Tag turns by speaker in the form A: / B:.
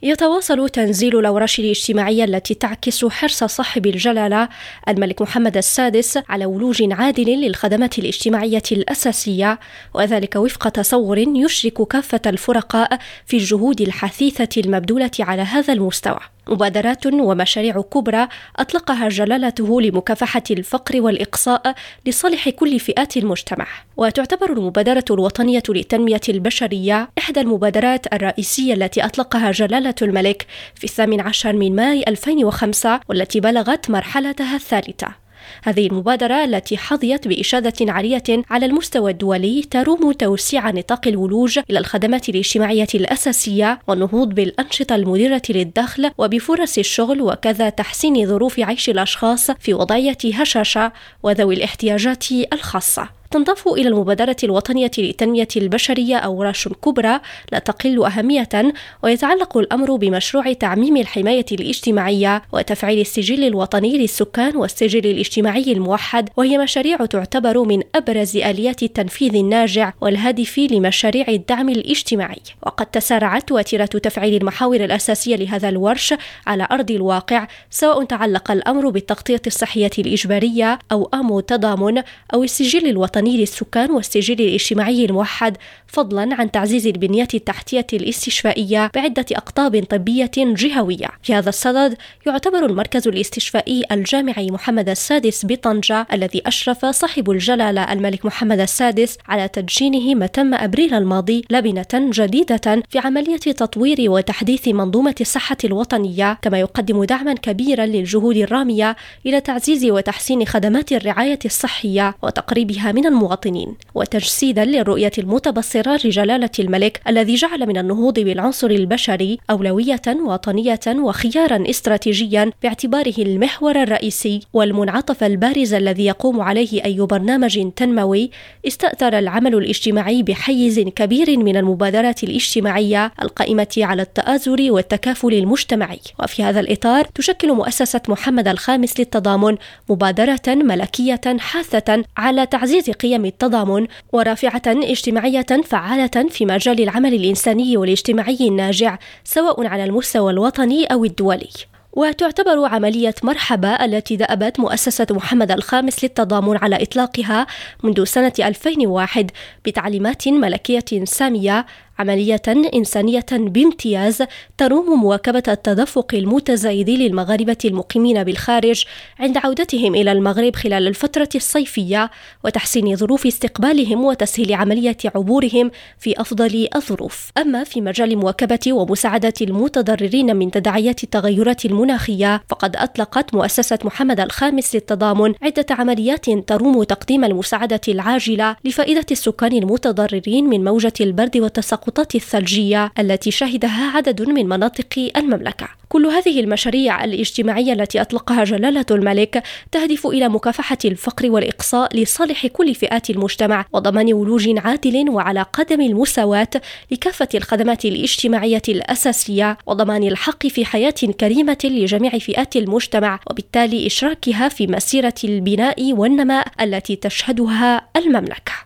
A: يتواصل تنزيل الأوراش الاجتماعية التي تعكس حرص صاحب الجلالة الملك محمد السادس على ولوج عادل للخدمات الاجتماعية الأساسية، وذلك وفق تصور يشرك كافة الفرقاء في الجهود الحثيثة المبذولة على هذا المستوى. مبادرات ومشاريع كبرى أطلقها جلالته لمكافحة الفقر والإقصاء لصالح كل فئات المجتمع، وتعتبر المبادرة الوطنية للتنمية البشرية إحدى المبادرات الرئيسية التي أطلقها جلالة الملك في 18 من ماي 2005 والتي بلغت مرحلتها الثالثة. هذه المبادرة التي حظيت بإشادة عالية على المستوى الدولي تروم توسيع نطاق الولوج إلى الخدمات الاجتماعية الأساسية والنهوض بالأنشطة المديرة للدخل وبفرص الشغل، وكذا تحسين ظروف عيش الأشخاص في وضعية هشاشة وذوي الاحتياجات الخاصة. تنضاف إلى المبادرة الوطنية للتنمية البشرية أوراش كبرى لا تقل أهمية، ويتعلق الأمر بمشروع تعميم الحماية الاجتماعية وتفعيل السجل الوطني للسكان والسجل الاجتماعي الموحد، وهي مشاريع تعتبر من أبرز آليات التنفيذ الناجع والهادف لمشاريع الدعم الاجتماعي. وقد تسارعت وتيرة تفعيل المحاور الأساسية لهذا الورش على أرض الواقع، سواء تعلق الأمر بالتغطية الصحية الإجبارية أو أمو التضامن أو السجل الوطني للسكان والسجل الاجتماعي الموحد، فضلا عن تعزيز البنية التحتية الاستشفائية بعدة أقطاب طبية جهوية. في هذا الصدد يعتبر المركز الاستشفائي الجامعي محمد السادس بطنجة الذي أشرف صاحب الجلالة الملك محمد السادس على تدشينه متم أبريل الماضي لبنة جديدة في عملية تطوير وتحديث منظومة الصحة الوطنية، كما يقدم دعما كبيرا للجهود الرامية إلى تعزيز وتحسين خدمات الرعاية الصحية وتقريبها من المواطنين، وتجسيدا للرؤية المتبصرة لجلالة الملك الذي جعل من النهوض بالعنصر البشري أولوية وطنية وخيارا استراتيجيا باعتباره المحور الرئيسي والمنعطف البارز الذي يقوم عليه أي برنامج تنموي. استأثر العمل الاجتماعي بحيز كبير من المبادرات الاجتماعية القائمة على التآزر والتكافل المجتمعي، وفي هذا الإطار تشكل مؤسسة محمد الخامس للتضامن مبادرة ملكية حاثة على تعزيز قيم التضامن ورافعة اجتماعية فعالة في مجال العمل الإنساني والاجتماعي الناجع، سواء على المستوى الوطني أو الدولي. وتعتبر عملية مرحبا التي دأبت مؤسسة محمد الخامس للتضامن على إطلاقها منذ سنة 2001 بتعليمات ملكية سامية عملية إنسانية بامتياز تروم مواكبة التدفق المتزايد للمغاربة المقيمين بالخارج عند عودتهم إلى المغرب خلال الفترة الصيفية، وتحسين ظروف استقبالهم وتسهيل عملية عبورهم في أفضل الظروف. أما في مجال مواكبة ومساعدة المتضررين من تداعيات التغيرات المناخية، فقد أطلقت مؤسسة محمد الخامس للتضامن عدة عمليات تروم تقديم المساعدة العاجلة لفائدة السكان المتضررين من موجة البرد والتساقطات الثلجية التي شهدها عدد من مناطق المملكة. كل هذه المشاريع الاجتماعية التي أطلقها جلالة الملك تهدف إلى مكافحة الفقر والإقصاء لصالح كل فئات المجتمع وضمان ولوج عادل وعلى قدم المساواة لكافة الخدمات الاجتماعية الأساسية وضمان الحق في حياة كريمة لجميع فئات المجتمع، وبالتالي إشراكها في مسيرة البناء والنماء التي تشهدها المملكة.